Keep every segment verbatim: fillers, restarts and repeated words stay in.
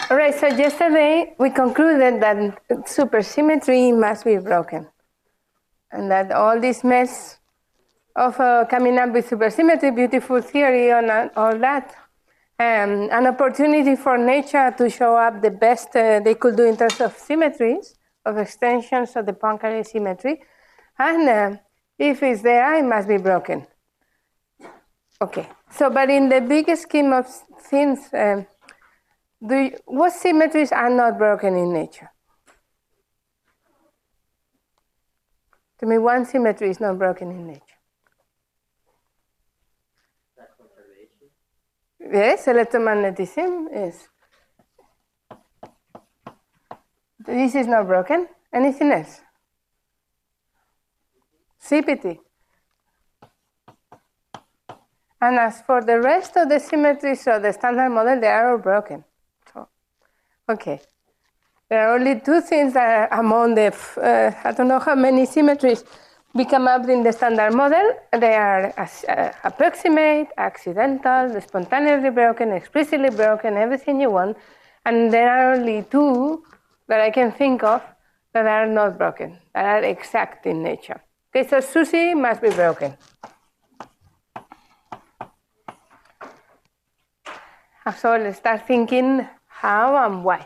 All right, so yesterday we concluded that supersymmetry must be broken. And that all this mess of uh, coming up with supersymmetry, beautiful theory, and all that, um, an opportunity for nature to show up the best uh, they could do in terms of symmetries, of extensions of the Poincare symmetry. And uh, if it's there, it must be broken. Okay, so but in the big scheme of things, um, do you, what symmetries are not broken in nature? To me, one symmetry is not broken in nature. Yes, electromagnetism is. This is not broken. Anything else? C P T. And as for the rest of the symmetries of the standard model, they are all broken. So, okay. There are only two things that are among the, uh, I don't know how many symmetries we come up in the standard model. They are uh, approximate, accidental, spontaneously broken, explicitly broken, everything you want. And there are only two that I can think of that are not broken, that are exact in nature. Okay, so SUSY must be broken. So let's start thinking how and why.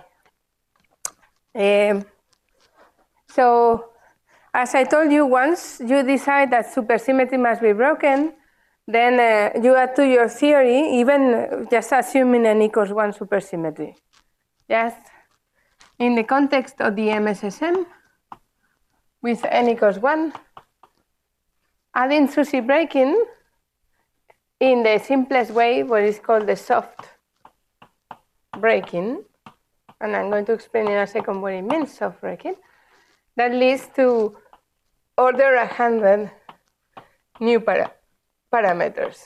Um, so, as I told you, once you decide that supersymmetry must be broken, then uh, you add to your theory, even just assuming n equals one supersymmetry. Just in the context of the M S S M, with n equals one, adding SUSY breaking in the simplest way, what is called the soft breaking, and I'm going to explain in a second what it means, soft breaking, that leads to order one hundred new para parameters.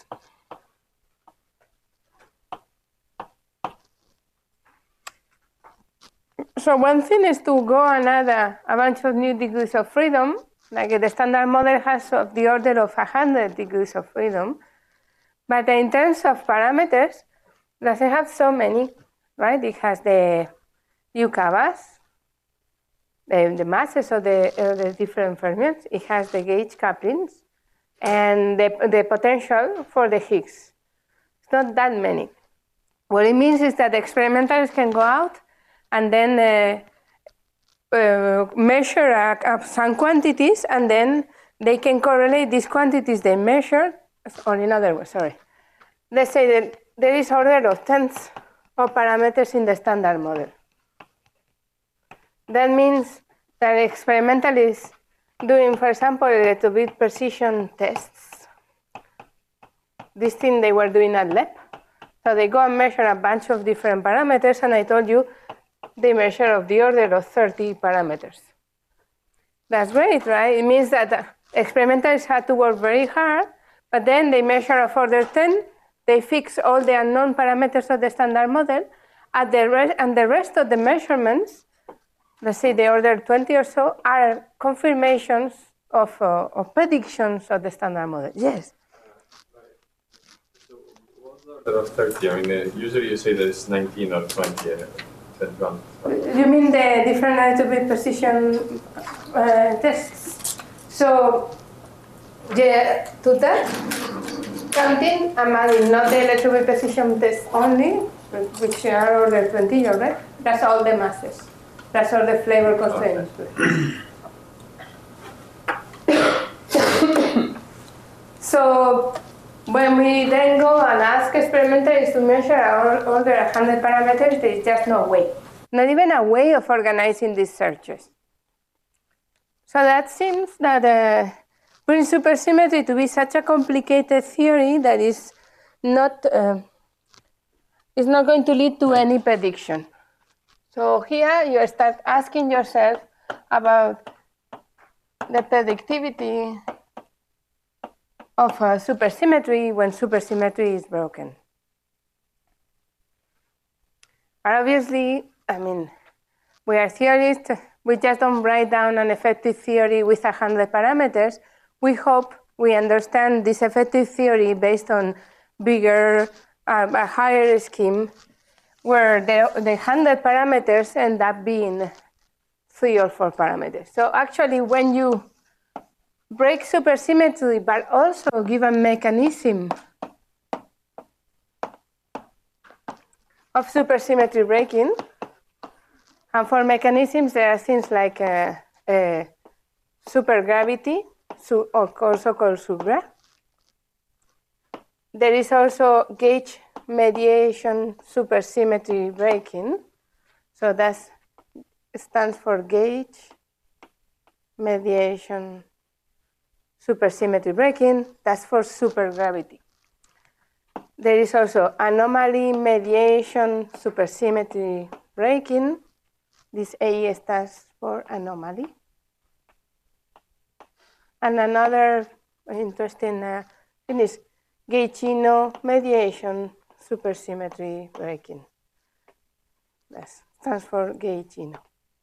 So one thing is to go and add a, a bunch of new degrees of freedom, like the standard model has of the order of one hundred degrees of freedom, but in terms of parameters, it doesn't have so many, right? It has the Yukawas, the, the masses of the, of the different fermions. It has the gauge couplings and the, the potential for the Higgs. It's not that many. What it means is that experimenters can go out and then uh, uh, measure uh, uh, some quantities, and then they can correlate these quantities they measured, or in other words, sorry. Let's say that there is order of tens of parameters in the standard model. That means that experimentalists doing, for example, electron-beam precision tests, this thing they were doing at L E P. So they go and measure a bunch of different parameters, and I told you they measure of the order of thirty parameters. That's great, right? It means that experimentalists had to work very hard, but then they measure of order ten, they fix all the unknown parameters of the standard model, at the rest, and the rest of the measurements, let's say the order twenty or so, are confirmations of, uh, of predictions of the standard model. Yes? So what's the order of thirty? I mean, uh, usually you say that it's nineteen or twenty. Uh, you mean the different electron-beam precision uh, tests? So, yeah, to that, counting, I'm adding not the electron-beam precision test only, which are order twenty, right? That's all the masses. That's all the flavor constraints. Okay. So when we then go and ask experimenters to measure all, all the one hundred parameters, there is just no way. Not even a way of organizing these searches. So that seems that uh, putting supersymmetry to be such a complicated theory that is not, uh, is not going to lead to any prediction. So here you start asking yourself about the predictivity of uh, supersymmetry when supersymmetry is broken. But obviously, I mean, we are theorists. We just don't write down an effective theory with one hundred parameters. We hope we understand this effective theory based on bigger, uh, a higher scheme where the, the one hundred parameters end up being three or four parameters. So actually, when you break supersymmetry, but also give a mechanism of supersymmetry breaking, and for mechanisms, there are things like uh, uh, supergravity, or also called SUGRA. There is also gauge mediation supersymmetry breaking. So that stands for gauge mediation supersymmetry breaking. That's for supergravity. There is also anomaly mediation supersymmetry breaking. This A stands for anomaly. And another interesting uh, thing is Gaugino mediation supersymmetry breaking. That stands for Gaugino.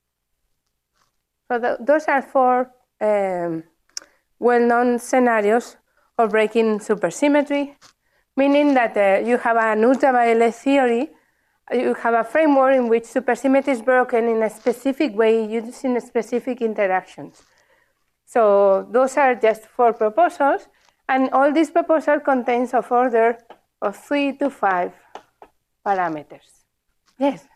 So the, those are four um, well-known scenarios of breaking supersymmetry, meaning that uh, you have an ultraviolet theory, you have a framework in which supersymmetry is broken in a specific way using specific interactions. So those are just four proposals, and all these proposals contains of order of three to five parameters. Yes?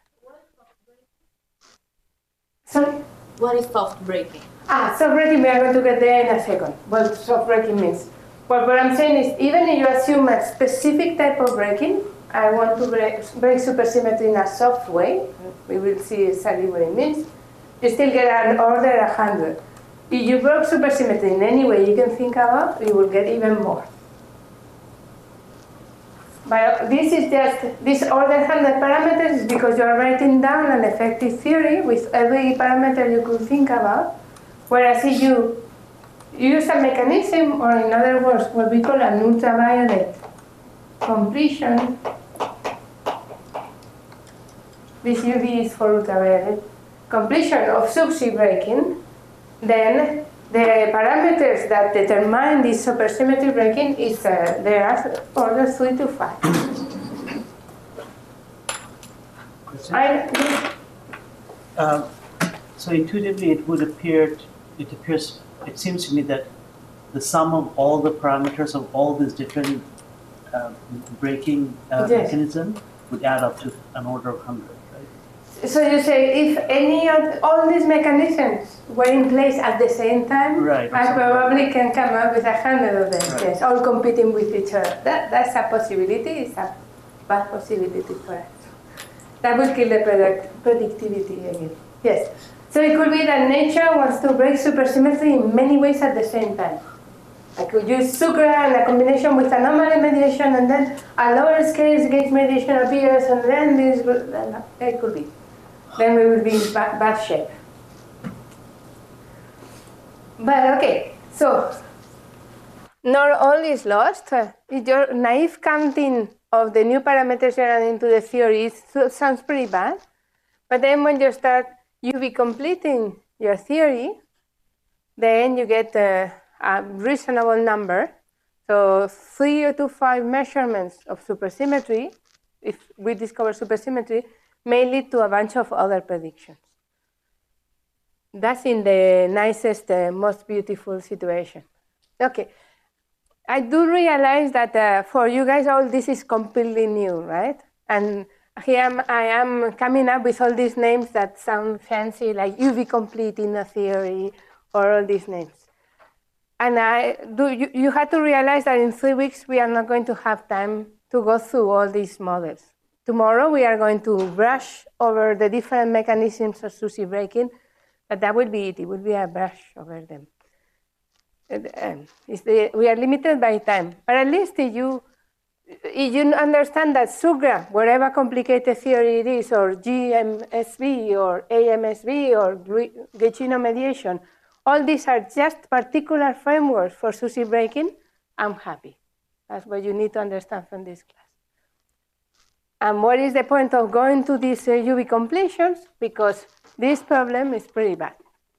Sorry? What is soft breaking? Ah, soft breaking, we are going to get there in a second. What soft breaking means. Well, what I'm saying is, even if you assume a specific type of breaking, I want to break, break supersymmetry in a soft way, we will see exactly what it means, you still get an order one hundred. If you broke supersymmetry in any way you can think about, you will get even more. But this is just, this order one hundred parameters is because you are writing down an effective theory with every parameter you could think about, whereas if you use a mechanism, or in other words, what we call an ultraviolet completion, this U V is for ultraviolet, completion of SUBSI breaking, then the parameters that determine this supersymmetry breaking is uh, there are order three to five. I, uh, so intuitively, it would appear. It appears. It seems to me that the sum of all the parameters of all these different uh, breaking uh, yes. mechanisms would add up to an order of one hundred. So you say if any of all these mechanisms were in place at the same time, right, I probably can come up with a hundred of them, right. Yes, all competing with each other. That, that's a possibility, it's a bad possibility for us. That will kill the product, predictivity again. Yes. So it could be that nature wants to break supersymmetry in many ways at the same time. I could use SUGRA and a combination with anomaly mediation, and then a lower scale gauge mediation appears, and then this, it could be. Then we will be in bad, bad shape. But okay, so not all is lost. Your naive counting of the new parameters you run into the theory is, sounds pretty bad. But then when you start U V completing your theory, then you get a, a reasonable number. So three to five measurements of supersymmetry, if we discover supersymmetry, may lead to a bunch of other predictions. That's in the nicest, uh, most beautiful situation. Okay, I do realize that uh, for you guys, all this is completely new, right? And here am, I am coming up with all these names that sound fancy, like U V complete in a theory, or all these names. And I do. You, you have to realize that in three weeks we are not going to have time to go through all these models. Tomorrow we are going to brush over the different mechanisms of SUSY breaking, but that will be it. It will be a brush over them. It's the, we are limited by time, but at least if you, if you understand that SUGRA, whatever complicated theory it is, or G M S V or A M S V or Gaugino mediation, all these are just particular frameworks for SUSY breaking, I'm happy. That's what you need to understand from this class. And what is the point of going to these uh, U V completions? Because this problem is pretty bad.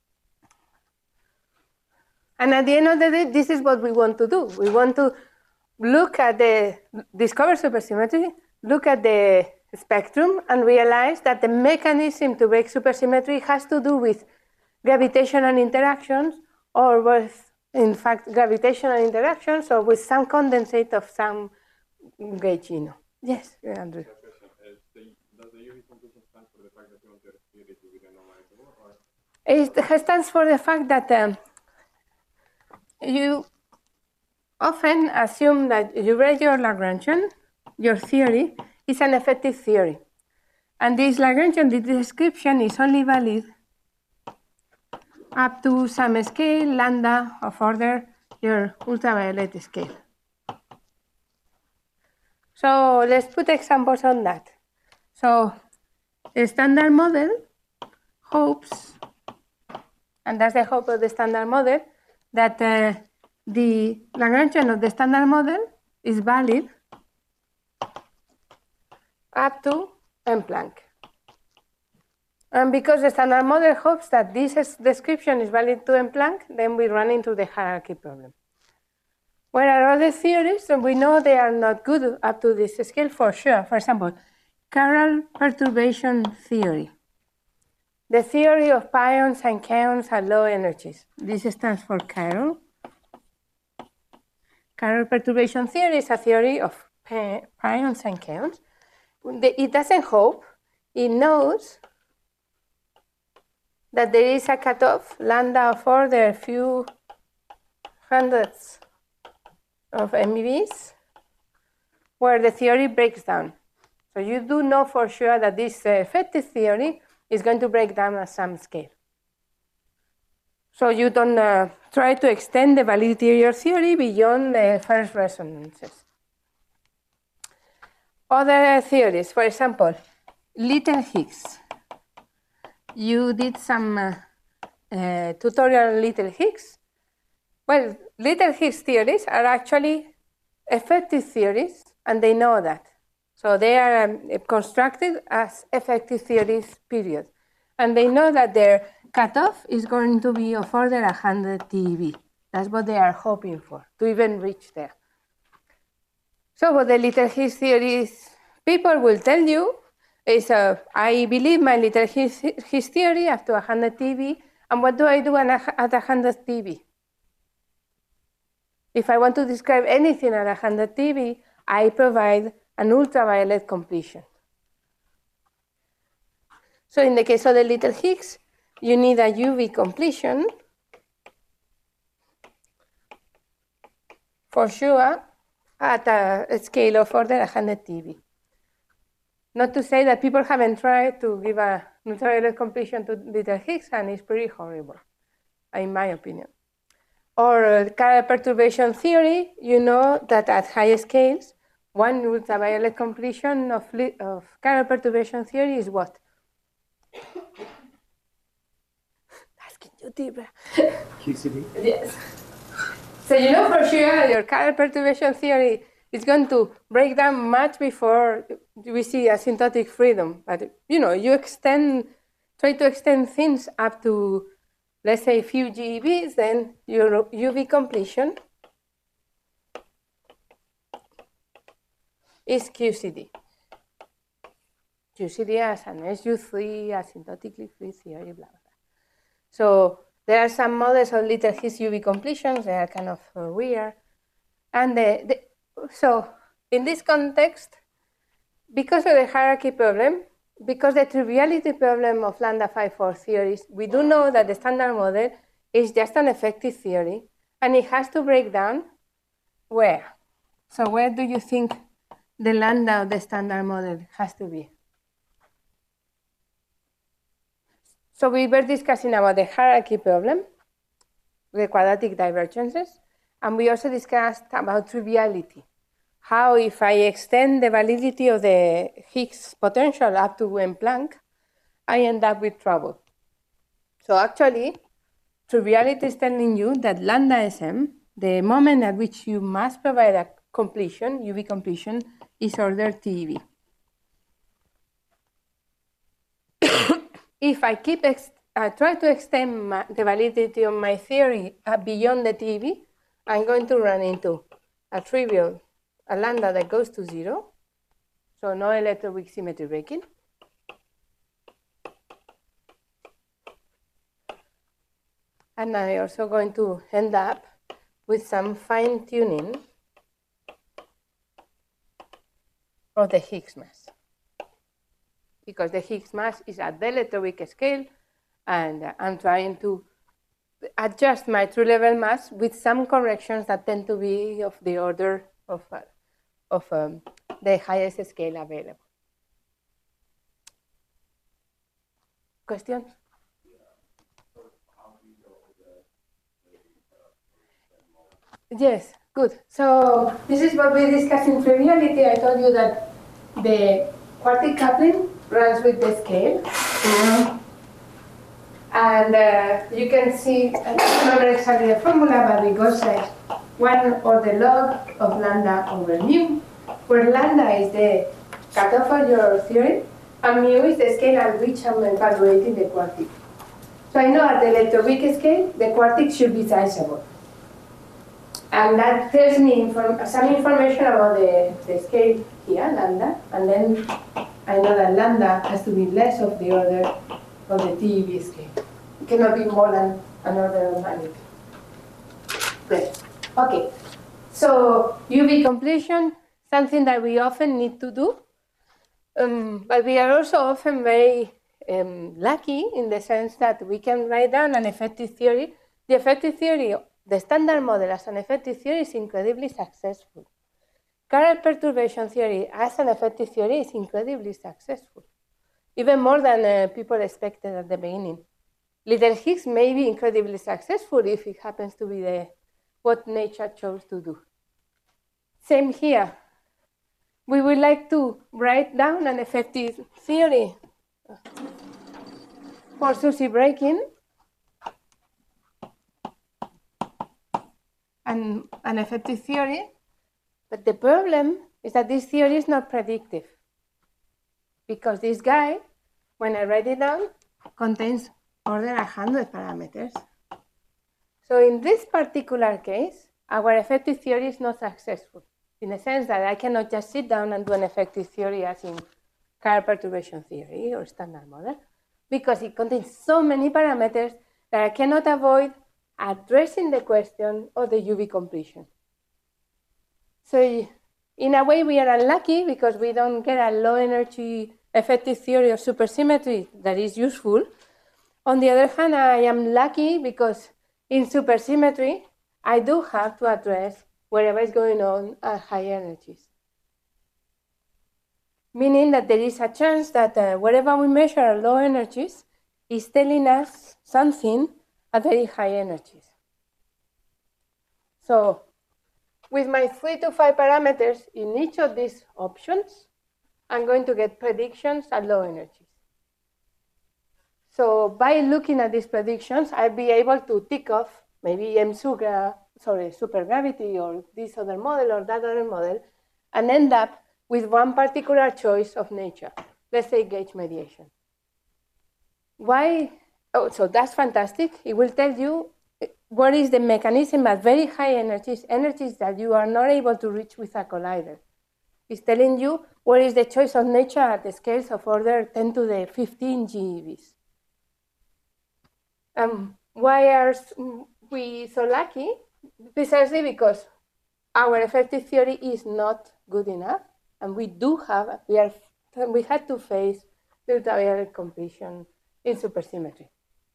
And at the end of the day, this is what we want to do. We want to look at the, discover supersymmetry, look at the spectrum and realized that the mechanism to break supersymmetry has to do with gravitational interactions, or with, in fact, gravitational interactions, or with some condensate of some gaugino. Yes, Andrew. Does the U V completion stand for the fact that you want to restrict it with a normalizable, or? It stands for the fact that um, you often assume that you read your Lagrangian, your theory is an effective theory. And this Lagrangian the description is only valid up to some scale, lambda of order, your ultraviolet scale. So let's put examples on that. So the standard model hopes, and that's the hope of the standard model, that uh, the Lagrangian of the standard model is valid up to M Planck. And because the standard model hopes that this description is valid to M Planck, then we run into the hierarchy problem. Where are other theories? And we know they are not good up to this scale for sure. For example, chiral perturbation theory. The theory of pions and kaons at low energies. This stands for chiral. Chiral perturbation theory is a theory of pions and kaons. It doesn't hope, it knows that there is a cutoff, lambda of order few hundreds of M E Vs, where the theory breaks down. So you do know for sure that this uh, effective theory is going to break down at some scale. So you don't uh, try to extend the validity of your theory beyond the first resonances. Other theories, for example, Little Higgs. You did some uh, uh, tutorial on Little Higgs. Well, Little Higgs theories are actually effective theories, and they know that. So they are um, constructed as effective theories, period. And they know that their cutoff is going to be of order one hundred T E V. That's what they are hoping for, to even reach there. So what the Little Higgs theories people will tell you is, uh, I believe my Little Higgs, Higgs theory up to one hundred T E V, and what do I do at one hundred T E V? If I want to describe anything at one hundred T E V, I provide an ultraviolet completion. So in the case of the Little Higgs, you need a U V completion for sure at a scale of order one hundred T E V. Not to say that people haven't tried to give an ultraviolet completion to Little Higgs, and it's pretty horrible, in my opinion. Or uh, chiral perturbation theory, you know that at high scales, one ultraviolet completion of, of chiral perturbation theory is what? Asking you, Debra. Q C D? Yes. So you know for sure your chiral perturbation theory is going to break down much before we see asymptotic freedom. But you know, you extend, try to extend things up to, let's say, few G E Vs, then your U V completion is Q C D. Q C D as an S U three, asymptotically free theory, blah, blah. So there are some models of Little Higgs U V completions. They are kind of uh, weird. And the, the, so in this context, because of the hierarchy problem, because the triviality problem of lambda five four theories, we do know that the standard model is just an effective theory, and it has to break down where? So where do you think the lambda of the standard model has to be? So we were discussing about the hierarchy problem, the quadratic divergences, and we also discussed about triviality. How if I extend the validity of the Higgs potential up to M Planck, I end up with trouble. So actually, triviality is telling you that lambda S M, the moment at which you must provide a completion, U V completion, is order T E V. If I keep ex uh, try to extend my, the validity of my theory uh, beyond the T E V, I'm going to run into a trivial, a lambda that goes to zero, So no electroweak symmetry breaking. And I'm also going to end up with some fine tuning of the Higgs mass. Because the Higgs mass is at the electroweak scale, and I'm trying to adjust my true level mass with some corrections that tend to be of the order of, uh, of um, the highest scale available. Questions? Yes, good. So this is what we discussed in triviality. I told you that the quartic coupling runs with the scale. Mm-hmm. And uh, you can see, I don't remember exactly the formula, but it goes like one or the log of lambda over mu, where lambda is the cutoff of your theory, and mu is the scale at which I'm evaluating the quartic. So I know at the electroweak scale, the quartic should be sizable. And that tells me inform some information about the, the scale here, lambda, and then I know that lambda has to be less of the order of the T E V scale. It cannot be more than an order of magnitude. Great. Okay. So U V completion, something that we often need to do, um, but we are also often very um, lucky in the sense that we can write down an effective theory. The effective theory, the standard model as an effective theory is incredibly successful. Chiral perturbation theory as an effective theory is incredibly successful, even more than uh, people expected at the beginning. Little Higgs may be incredibly successful if it happens to be the, what nature chose to do. Same here. We would like to write down an effective theory for Susy breaking and an effective theory, but the problem is that this theory is not predictive, because this guy, when I write it down, contains order one hundred parameters. So in this particular case, our effective theory is not successful, in the sense that I cannot just sit down and do an effective theory as in chiral perturbation theory or standard model, because it contains so many parameters that I cannot avoid addressing the question of the U V completion. So in a way, we are unlucky because we don't get a low energy effective theory of supersymmetry that is useful. On the other hand, I am lucky because in supersymmetry, I do have to address whatever is going on at high energies. Meaning that there is a chance that uh, whatever we measure at low energies is telling us something at very high energies. So with my three to five parameters in each of these options, I'm going to get predictions at low energies. So by looking at these predictions, I'll be able to tick off maybe M SUGRA, sorry, supergravity or this other model or that other model, and end up with one particular choice of nature. Let's say gauge mediation. Why? Oh, so that's fantastic. It will tell you what is the mechanism at very high energies, energies that you are not able to reach with a collider. It's telling you what is the choice of nature at the scales of order ten to the fifteen G E Vs. Um, why are we so lucky? Precisely because our effective theory is not good enough, and we do have, we are, we had to face the trivial completion in supersymmetry.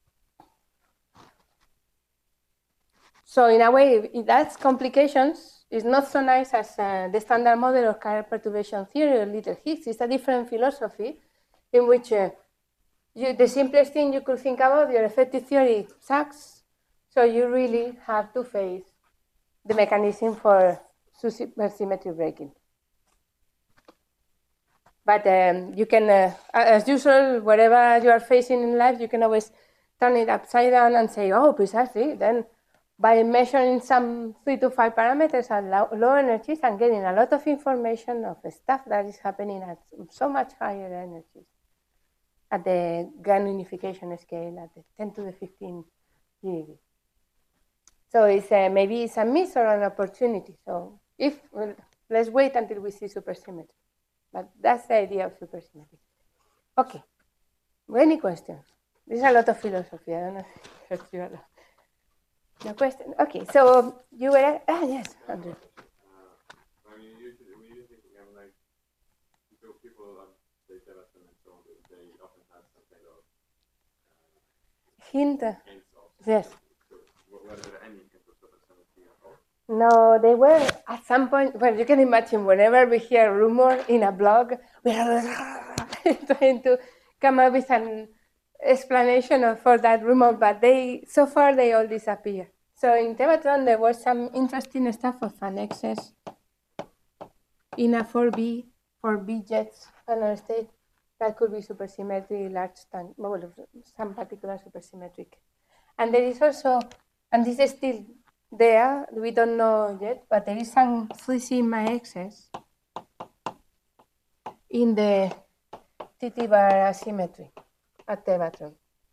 So in a way, that's complications. It's not so nice as uh, the standard model of chiral perturbation theory or Little Higgs. It's a different philosophy in which uh, you, the simplest thing you could think about, your effective theory sucks. So you really have to face the mechanism for supersymmetry breaking. But um, you can, uh, as usual, whatever you are facing in life, you can always turn it upside down and say, oh, precisely. Then by measuring some three to five parameters at low, low energies and getting a lot of information of the stuff that is happening at so much higher energies at the grand unification scale at the ten to the fifteen G E V. So it's a, maybe it's a miss or an opportunity. So if, well, let's wait until we see supersymmetry. But that's the idea of supersymmetry. Okay. Any questions? There's a lot of philosophy. I don't know if it hurts you a lot. No question? Okay, so you were, ah, yes, Andrew. Uh, I mean, usually, we usually have like, so people of the development and so on, they often have some kind of uh, hint. hints of. Yes. So, were there any hints of supersymmetry at all? No, they were at some point. Well, you can imagine whenever we hear a rumor in a blog, we are trying to come up with an explanation of, for that rumor, but they so far they all disappear. So in Tevatron there was some interesting stuff of an excess in a four B, four B jets final state that could be supersymmetry, large time, well, some particular supersymmetric. And there is also, and this is still there, we don't know yet, but there is some three sigma excess in the T T bar asymmetry at Tevatron.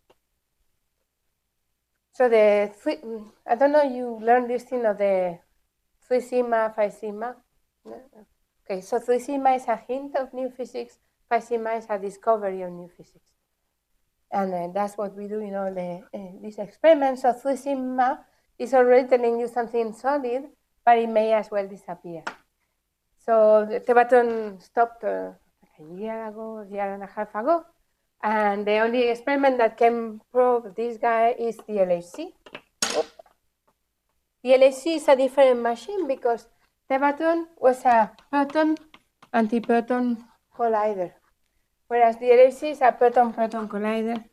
So the three, I don't know, you learned this thing of the three sigma, five sigma. Okay, so three sigma is a hint of new physics, five sigma is a discovery of new physics. And uh, that's what we do in all the, uh, these experiments. So three sigma is already telling you something solid, but it may as well disappear. So the Tevatron stopped uh, like a year ago, a year and a half ago. And the only experiment that can prove this guy is the L H C. The L H C is a different machine because Tevatron was a proton anti-proton collider, whereas the L H C is a proton-proton collider.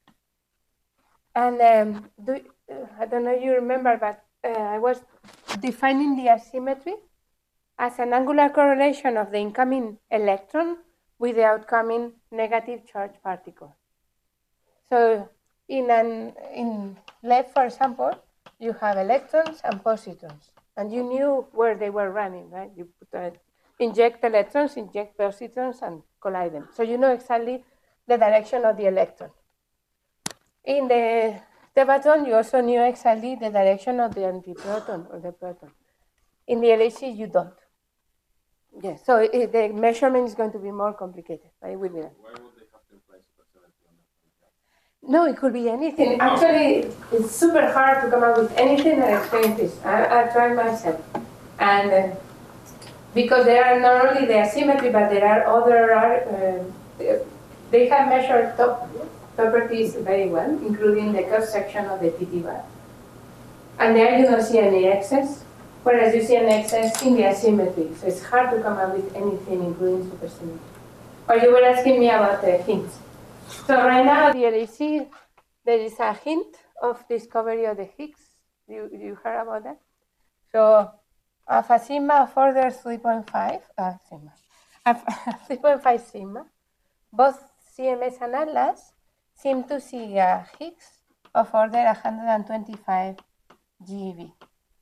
And um, do, uh, I don't know if you remember, but uh, I was defining the asymmetry as an angular correlation of the incoming electron with the outcoming negative charge particle. So in an in left, for example, you have electrons and positrons, and you knew where they were running, right? You put a, inject electrons, inject positrons, and collide them. So you know exactly the direction of the electron. In the Tevatron, you also knew exactly the direction of the antiproton or the proton. In the L H C, you don't. Yes, so it, the measurement is going to be more complicated, but it will be that. Why would they have to apply supersymmetry on that? No, it could be anything. Actually, it's super hard to come up with anything that explains this. I, I tried myself. And uh, because there are not only the asymmetry, but there are other, uh, they have measured top properties very well, including the cross-section of the T T bar. And there you don't see any excess, whereas you see an excess in the asymmetry. So it's hard to come up with anything, including supersymmetry. Or you were asking me about the hints. So right now at the L H C, there is a hint of discovery of the Higgs. You, you heard about that? So of a sigma of order three point five, uh, sigma, three point five sigma, both C M S and Atlas seem to see a Higgs of order one hundred twenty-five GeV.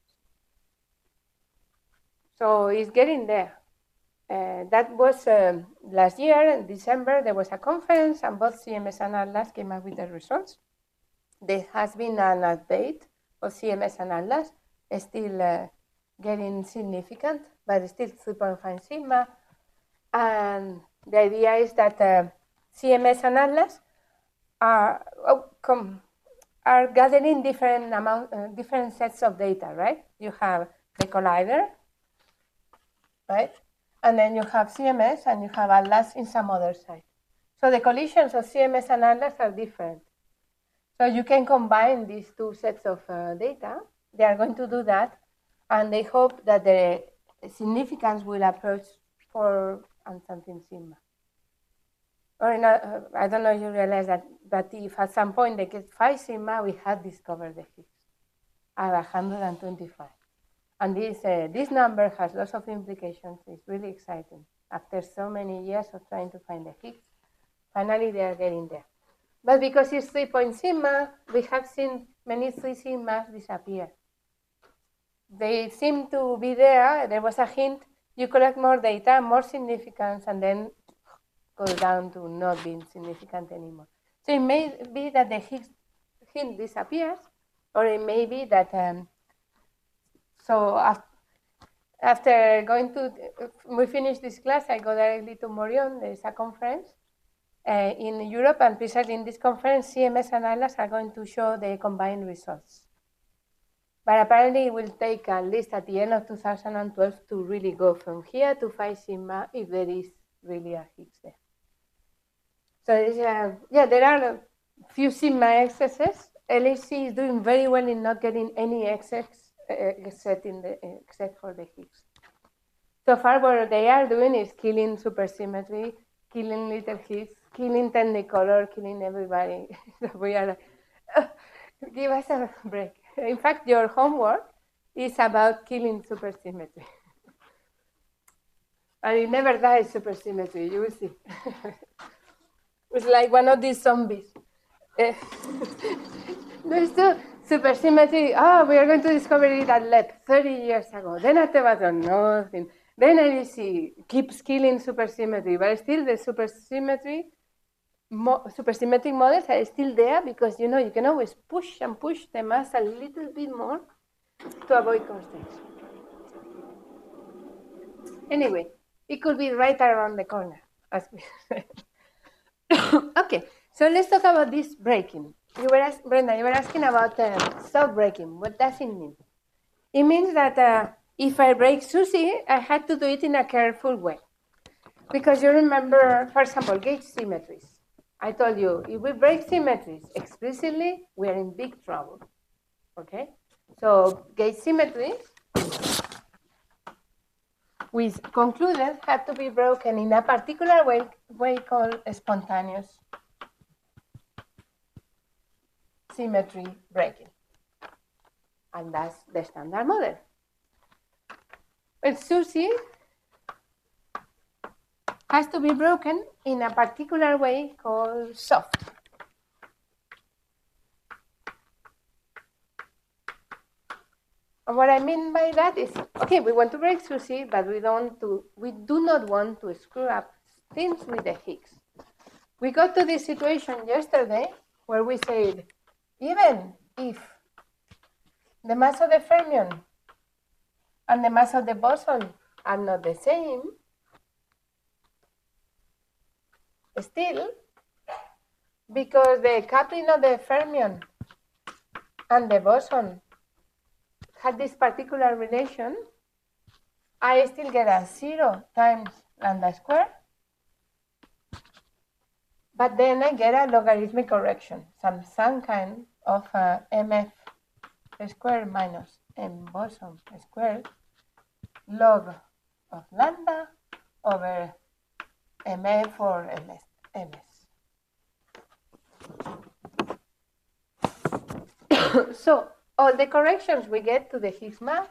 So it's getting there. Uh, that was um, last year in December. There was a conference, and both C M S and Atlas came up with the results. There has been an update of C M S and Atlas, still uh, getting significant, but still three point five sigma. And the idea is that uh, C M S and Atlas are oh, come, are gathering different amount, uh, different sets of data, right? You have the collider, right? And then you have C M S and you have Atlas in some other side. So the collisions of C M S and Atlas are different. So you can combine these two sets of uh, data. They are going to do that, and they hope that the significance will approach four and something sigma. Or in a, uh, I don't know if you realize that, but if at some point they get five sigma, we have discovered the Higgs at one hundred twenty-five. And this, uh, this number has lots of implications. It's really exciting. After so many years of trying to find the Higgs, finally they are getting there. But because it's three point sigma, we have seen many three sigmas disappear. They seem to be there. There was a hint. You collect more data, more significance, and then go down to not being significant anymore. So it may be that the Higgs hint disappears, or it may be that um, so uh, after going to, we finished this class, I go directly to Morion. There is a conference uh, in Europe, and precisely in this conference, C M S and Atlas are going to show the combined results. But apparently it will take at least at the end of two thousand twelve to really go from here to find sigma if there is really a Higgs there. So uh, yeah, there are a few sigma excesses. L H C is doing very well in not getting any excess uh, except, in the, uh, except for the Higgs. So far what they are doing is killing supersymmetry, killing little Higgs, killing Technicolor, killing everybody. So we are like, oh, give us a break. In fact, your homework is about killing supersymmetry. And it never dies, supersymmetry, you will see. It's like one of these zombies. Uh, there's still supersymmetry. Oh, we are going to discover it at L E P thirty years ago. Then at Tevatron, nothing. Then L H C keeps killing supersymmetry, but still the supersymmetry Mo supersymmetric models are still there because, you know, you can always push and push the mass a little bit more to avoid constraints. Anyway, it could be right around the corner, as we said. Okay, so let's talk about this breaking. You were ask Brenda, you were asking about uh, soft breaking. What does it mean? It means that uh, if I break Susie, I had to do it in a careful way. Because you remember, for example, gauge symmetries. I told you, if we break symmetries explicitly, we are in big trouble, okay? So gauge symmetries, we concluded, had to be broken in a particular way, way called spontaneous symmetry breaking. And that's the standard model. But Susie has to be broken in a particular way called soft. And what I mean by that is, okay, we want to break Susie, but we don't do, we do not want to screw up things with the Higgs. We got to this situation yesterday where we said, even if the mass of the fermion and the mass of the boson are not the same, still, because the coupling of the fermion and the boson had this particular relation, I still get a zero times lambda squared, but then I get a logarithmic correction, some, some kind of uh, mf squared minus m boson squared log of lambda over mf or ms. ms. So all the corrections we get to the Higgs mass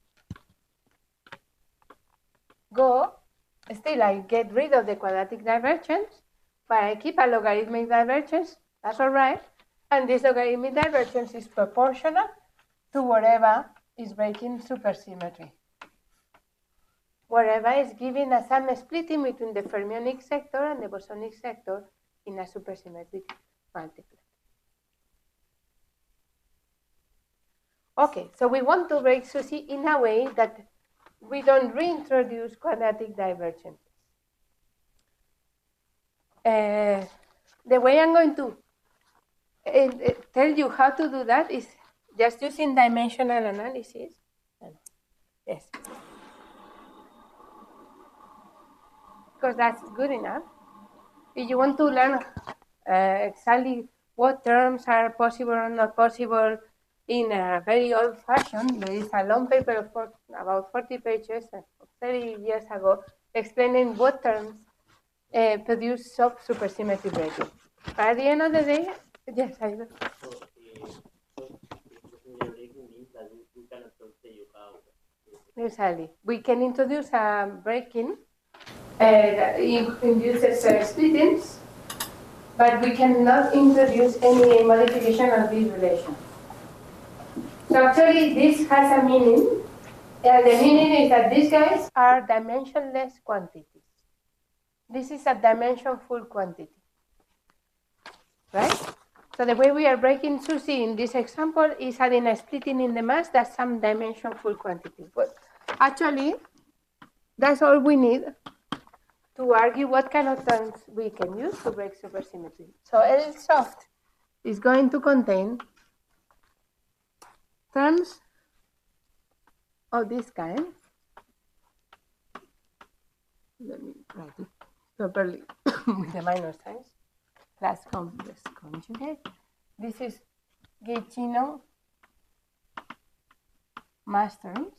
go, still I get rid of the quadratic divergence, but I keep a logarithmic divergence, that's all right, and this logarithmic divergence is proportional to whatever is breaking supersymmetry. Whatever is giving us some splitting between the fermionic sector and the bosonic sector in a supersymmetric multiplet. Okay, so we want to break Susie in a way that we don't reintroduce quadratic divergences. Uh, the way I'm going to uh, uh, tell you how to do that is just using dimensional analysis. Yes. Because that's good enough. If you want to learn uh, exactly what terms are possible or not possible in a very old fashion, there is a long paper of about forty pages, uh, thirty years ago, explaining what terms uh, produce soft supersymmetry breaking. But at the end of the day, yes, I do. So, uh, so breaking means that we cannot say you have. Exactly. We can introduce a breaking uh, that induces uh, splittings, but we cannot introduce any modification of these relations. So actually, this has a meaning, and the meaning is that these guys are dimensionless quantities. This is a dimension-full quantity, right? So the way we are breaking Susie in this example is having a splitting in the mass that's some dimension-full quantity. But actually, that's all we need to argue what kind of terms we can use to break supersymmetry. So L soft is going to contain terms of this kind. Let me write it properly with the minor signs. Class complex conjugate. This is Gaussian mass terms.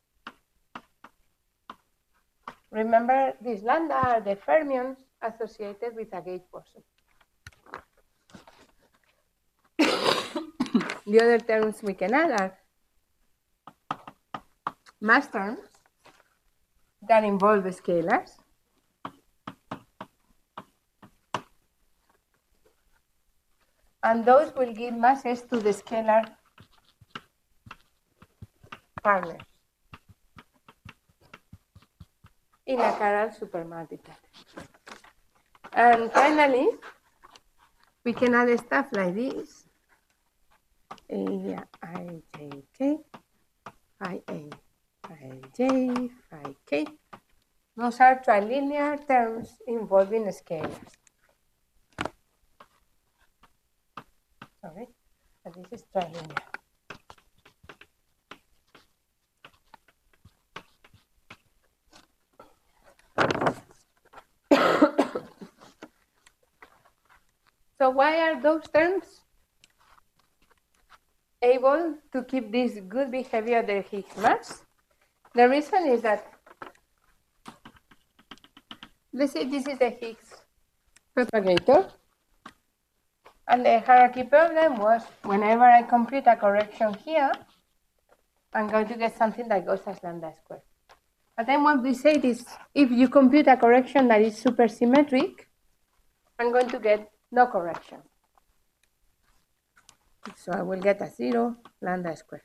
Remember, these lambda are the fermions associated with a gauge boson. The other terms we can add are mass terms that involve scalars. And those will give masses to the scalar partners in a chiral supermultiplet. And finally, we can add stuff like this. A, I, J, K, phi A, phi J, phi K. Those are trilinear terms involving scalars. Sorry, but this is trilinear. So why are those terms able to keep this good behavior of the Higgs mass? The reason is that, let's say this is the Higgs propagator, and the hierarchy problem was whenever I compute a correction here, I'm going to get something that goes as lambda squared. But then what we say is, if you compute a correction that is supersymmetric, I'm going to get no correction. So I will get a zero lambda squared.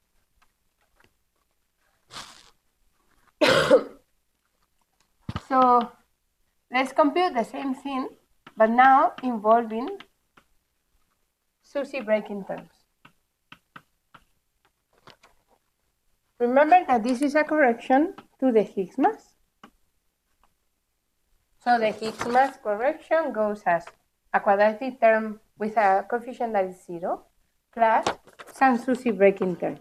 So let's compute the same thing, but now involving SUSY breaking terms. Remember that this is a correction to the Higgs mass. So the Higgs mass correction goes as a quadratic term with a coefficient that is zero plus some SUSY breaking term.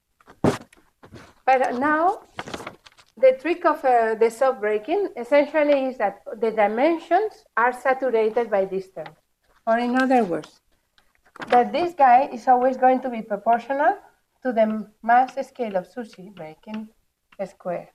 But now, the trick of uh, the soft breaking essentially is that the dimensions are saturated by this term. Or in other words, that this guy is always going to be proportional to the mass scale of SUSY breaking square.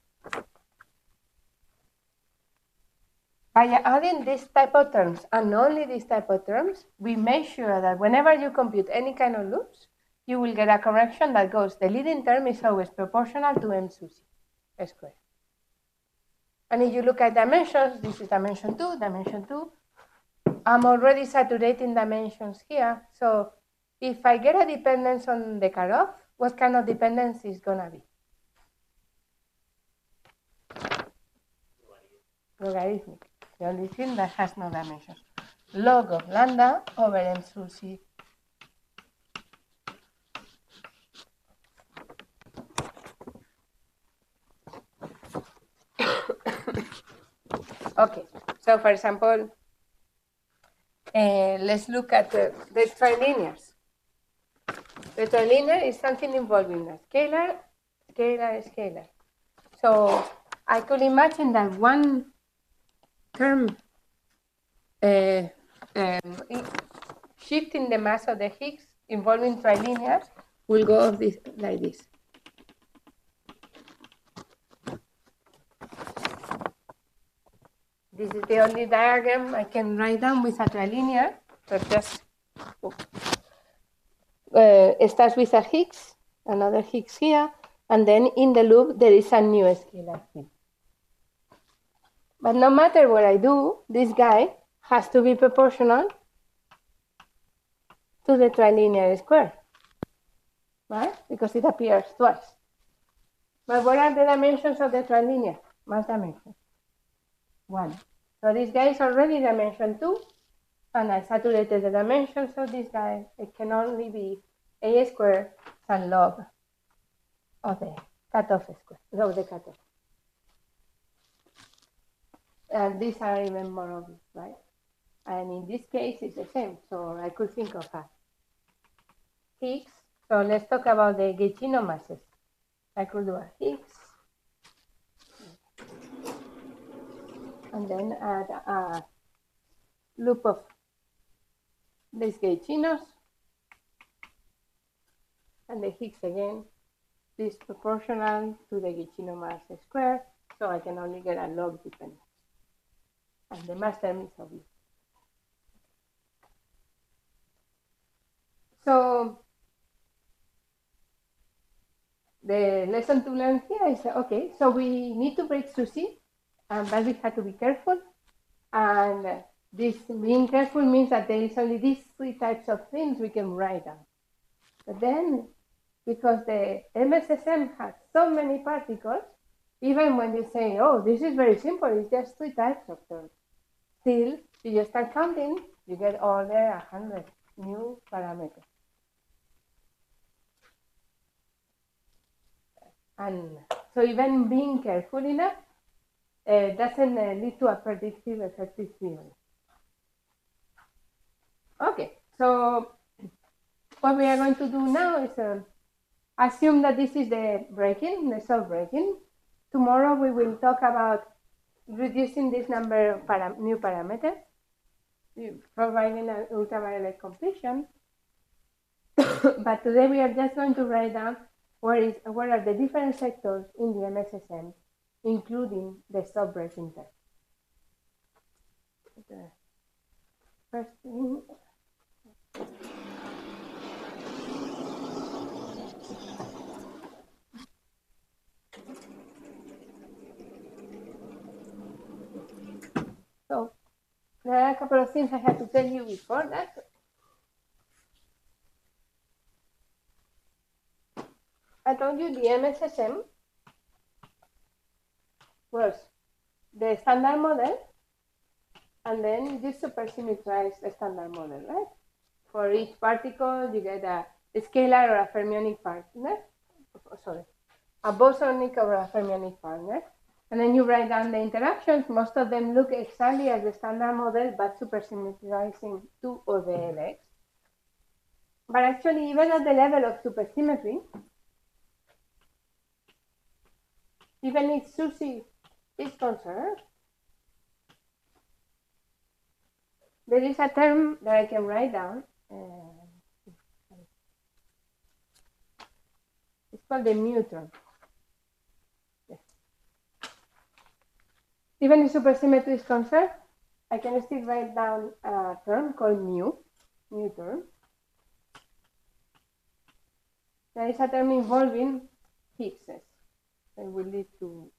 By adding this type of terms, and only this type of terms, we make sure that whenever you compute any kind of loops, you will get a correction that goes, the leading term is always proportional to m SUSY square. And if you look at dimensions, this is dimension two, dimension two. I'm already saturating dimensions here. So if I get a dependence on the cutoff, what kind of dependence is going to be? Logarithmic. The only thing that has no dimensions. Log of lambda over m SUSY. Okay, so for example, uh, let's look at the, the trilinears. The trilinear is something involving a scalar, scalar, scalar. So I could imagine that one term uh, um, shifting the mass of the Higgs involving trilinears will go of this, like this. This is the only diagram I can write down with a trilinear, but just uh, it starts with a Higgs, another Higgs here, and then in the loop there is a new scalar here. But no matter what I do, this guy has to be proportional to the trilinear square, right? Because it appears twice. But what are the dimensions of the trilinear? Mass dimension, one. So this guy is already dimension two, and I saturated the dimensions of this guy. It can only be a squared and log of the cutoff square, no, the cutoff. And these are even more obvious, right? And in this case, it's the same. So I could think of a Higgs. So let's talk about the Gaussian masses. I could do a Higgs, and then add a loop of these Gaussianos, and the Higgs again is proportional to the Gaussian mass squared, so I can only get a log dependence. And the mass term is obvious. So the lesson to learn here is, okay, so we need to break SUSY, um, but we have to be careful. And uh, this being careful means that there is only these three types of things we can write down. But then, because the M S S M has so many particles, even when you say, oh, this is very simple, it's just three types of terms. Still, if you start counting, you get all the one hundred new parameters. And so even being careful enough uh, doesn't uh, lead to a predictive effective theory. Okay, so what we are going to do now is uh, assume that this is the breaking, the self-breaking. Tomorrow we will talk about reducing this number of para new parameters, providing an ultraviolet completion. But today we are just going to write down where, is, where are the different sectors in the M S S M, including the self-breaking test. The first thing. So there are a couple of things I have to tell you before that. I told you the M S S M was the standard model, and then you supersymmetrize the standard model, right? For each particle, you get a, a scalar or a fermionic partner, sorry, a bosonic or a fermionic partner. And then you write down the interactions. Most of them look exactly as the standard model, but supersymmetrizing two of the L X. But actually, even at the level of supersymmetry, even if SUSY is conserved, there is a term that I can write down. Uh, it's called the mu term. Even if supersymmetry is conserved, I can still write down a term called mu, mu term. There is a term involving Higgses that will lead to,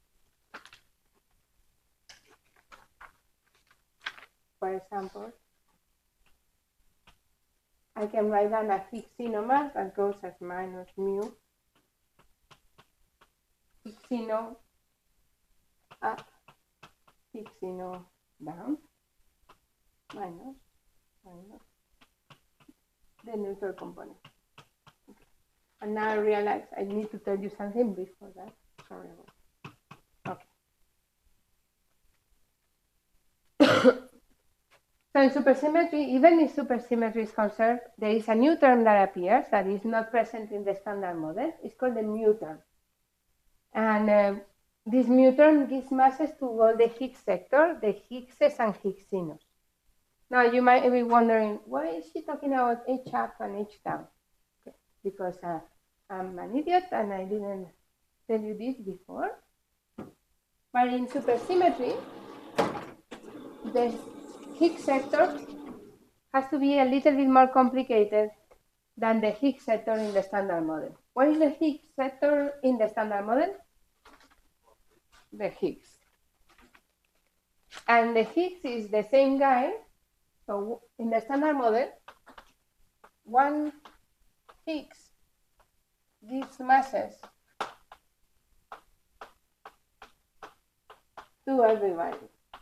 for example, I can write down a Higgsino mass that goes as minus mu, Higgsino up, Higgsino down, minus, minus the neutral component. Okay. And now I realize I need to tell you something before that. Sorry about that. Okay. So in supersymmetry, even if supersymmetry is conserved, there is a new term that appears that is not present in the standard model. It's called the mu term. And uh, this mu term gives masses to all the Higgs sector, the Higgses and Higgsinos. Now you might be wondering, why is she talking about H up and H down? Okay. Because uh, I'm an idiot and I didn't tell you this before. But in supersymmetry, the Higgs sector has to be a little bit more complicated than the Higgs sector in the standard model. What is the Higgs sector in the standard model? The Higgs. And the Higgs is the same guy. So in the standard model, one Higgs gives masses to everybody.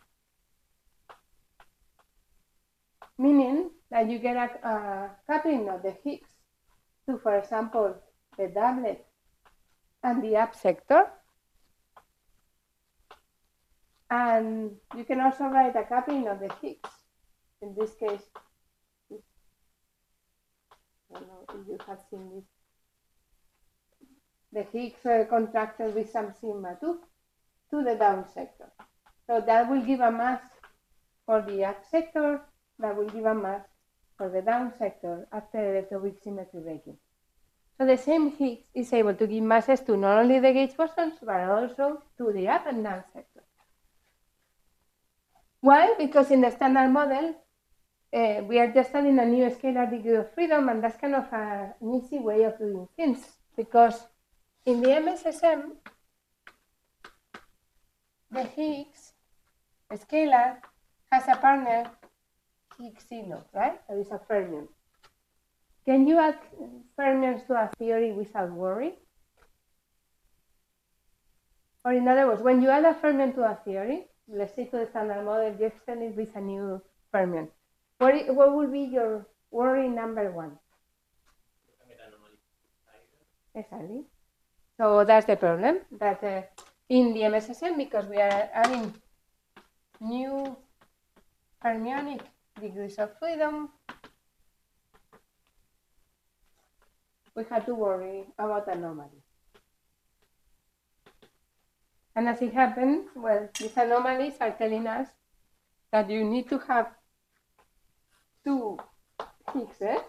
Meaning that you get a, a coupling of the Higgs to, for example, the doublet and the up sector. And you can also write a coupling of the Higgs. In this case, I don't know if you have seen this. The Higgs uh, contracted with some sigma two to the down sector. So that will give a mass for the up sector, that will give a mass for the down sector after electroweak symmetry breaking. So the same Higgs is able to give masses to not only the gauge bosons, but also to the up and down sector. Why? Because in the standard model, uh, we are just adding a new scalar degree of freedom, and that's kind of a, an easy way of doing things. Because in the M S S M, the Higgs scalar has a partner Higgs zero, right? That is a fermion. Can you add fermions to a theory without worry? Or in other words, when you add a fermion to a theory, let's say to the standard model, you extend it with a new fermion. What, what would be your worry number one? Exactly. So that's the problem, that uh, in the M S S M, because we are adding new fermionic degrees of freedom, we have to worry about anomalies. And as it happens, well, these anomalies are telling us that you need to have two Higgses,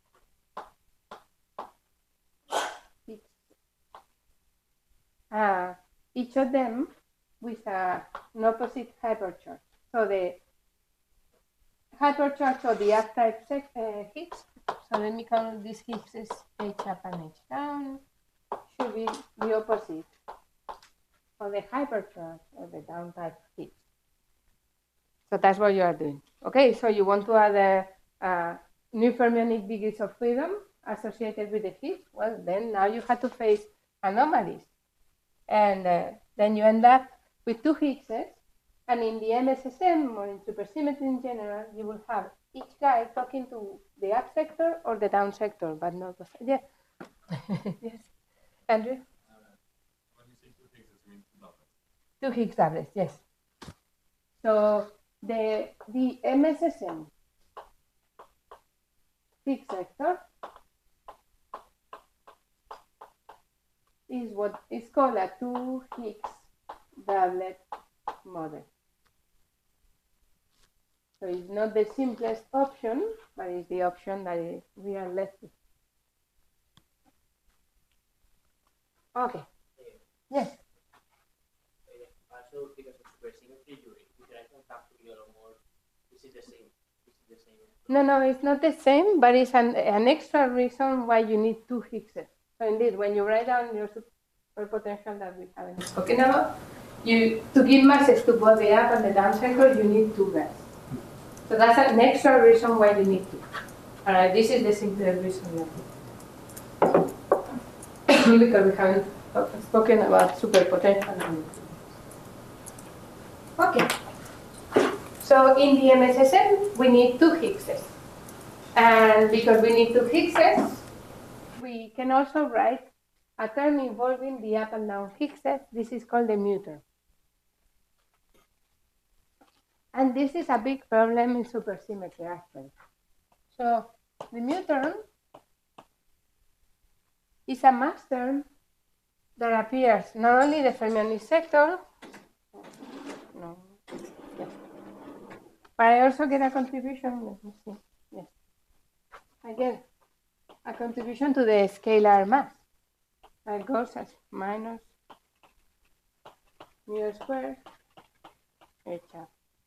uh, each of them with a, an opposite hypercharge. So the hypercharge of the F-type uh, Higgs, so let me call these Higgses H up and H down, should be the opposite of the hypercharge of the down type Higgs. So that's what you are doing. Okay, so you want to add a, a new fermionic degrees of freedom associated with the Higgs. Well, then now you have to face anomalies. And uh, then you end up with two Higgses. And in the M S S M or in supersymmetry in general, you will have each guy talking to the up sector or the down sector, but not the yeah. Yes, Andrew. Uh, when you say two Higgses, you mean two doublets? Two Higgs doublets, yes. So the the M S S M Higgs sector is what is called a two Higgs doublet model. So it's not the simplest option, but it's the option that is, we are left with. Okay. Yes. Also, because of supersymmetry, your interaction have to be a lot more. Is it the same? Is it the same? No, no, it's not the same, but it's an, an extra reason why you need two Higgses. So indeed, when you write down your superpotential that we haven't spoken about, you to give masses to both the up and the down sector, you need two guys. So that's an extra reason why you need two. All right, this is the simple reason. Because we haven't spoken about superpotential. Okay. So in the M S S M, we need two Higgses. And because we need two Higgses, we can also write a term involving the up and down Higgses. This is called the mu term. And this is a big problem in supersymmetry, actually. So the mu term is a mass term that appears not only in the fermionic sector, no, yes, but I also get a contribution, let me see, yes, I get a contribution to the scalar mass that goes as minus mu squared h up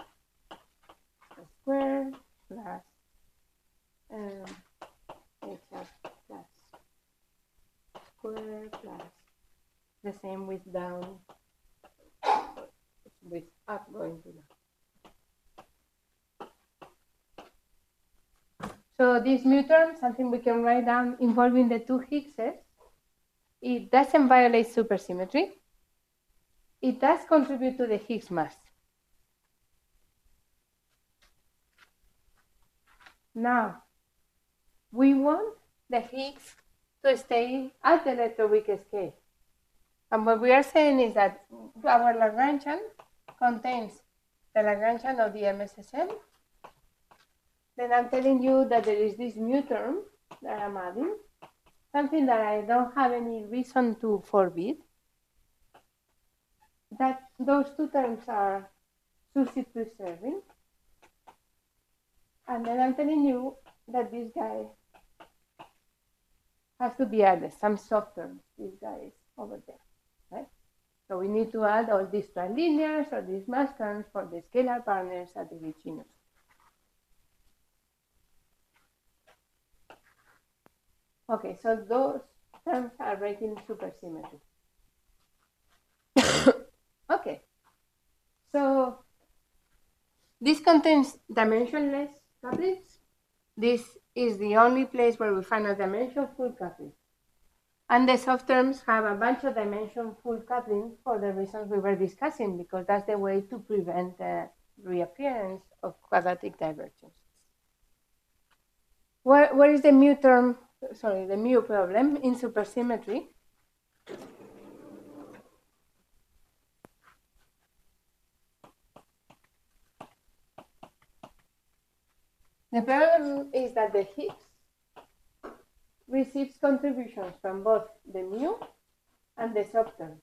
square plus um, h up plus square plus the same with down, with up going to down. So this mu term, something we can write down involving the two Higgses, it doesn't violate supersymmetry. It does contribute to the Higgs mass. Now, we want the Higgs to stay at the electroweak scale. And what we are saying is that our Lagrangian contains the Lagrangian of the M S S M. Then I'm telling you that there is this mu term that I'm adding, something that I don't have any reason to forbid. That those two terms are SUSY preserving. And then I'm telling you that this guy has to be added, some soft terms, this guy is over there, right? So we need to add all these trilinears or these mass terms for the scalar partners at the genus. Okay, so those terms are breaking supersymmetry. Okay, so this contains dimensionless couplings. This is the only place where we find a dimension-full coupling. And the soft terms have a bunch of dimension-full coupling for the reasons we were discussing, because that's the way to prevent the reappearance of quadratic divergences. Where, where is the mu term, sorry, the mu problem in supersymmetry? The problem is that the Higgs receives contributions from both the mu and the soft term.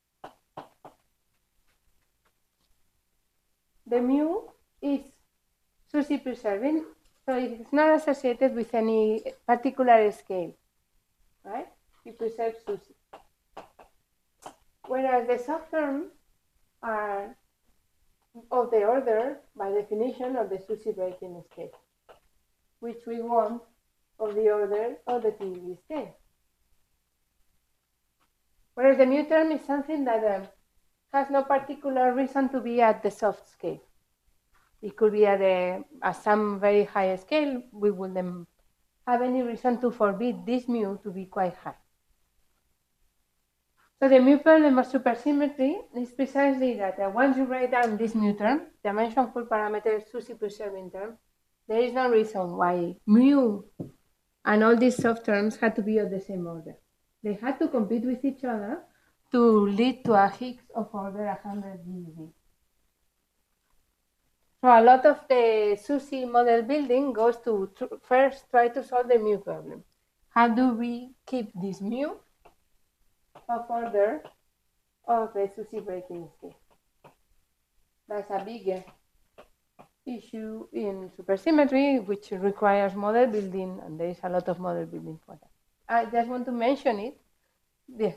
The mu is SUSY preserving, so it's not associated with any particular scale, right? It preserves SUSY. Whereas the soft terms are of the order, by definition, of the SUSY breaking scale, which we want of the order of the T E V scale. Whereas the mu term is something that um, has no particular reason to be at the soft scale. It could be at, a, at some very high scale. We wouldn't have any reason to forbid this mu to be quite high. So the mu problem of supersymmetry is precisely that uh, once you write down this mu term, dimension full parameter SUSY preserving term, there is no reason why mu and all these soft terms had to be of the same order. They had to compete with each other to lead to a Higgs of order one hundred B E V. So a lot of the SUSY model building goes to first try to solve the mu problem. How do we keep this mu of order of the SUSY breaking scale? That's a bigger issue in supersymmetry, which requires model building, and there is a lot of model building for that. I just want to mention it. Yes.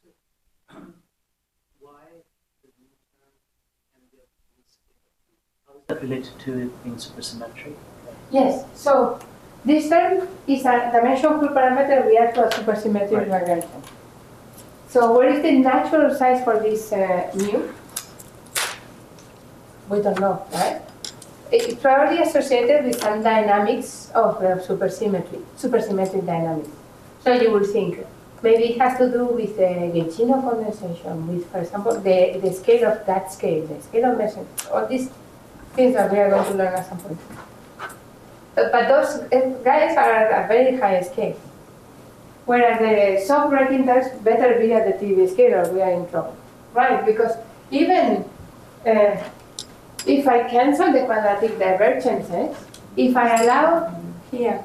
Why the mu term can be of any scale? How is that related to it being supersymmetry? Yes. So this term is a dimension full parameter react to a supersymmetric Right. Lagrangian. So what is the natural size for this uh, mu? We don't know, right? It's probably associated with some dynamics of uh, supersymmetry, supersymmetric dynamics. So you will think maybe it has to do with the Gaussian condensation, with, for example, the, the scale of that scale, the scale of measurement, all these things that we are going to learn at some point. But, but those guys are at a very high scale. Whereas the soft breaking terms better be at the T V scale or we are in trouble. Right, because even uh, if I cancel the quadratic divergences, if I allow here